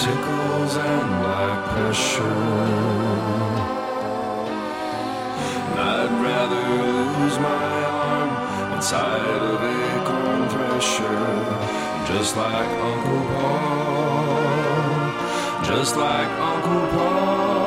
tickles and like pressure. And I'd rather lose my arm inside of acorn thresher, just like Uncle Paul, just like Uncle Paul.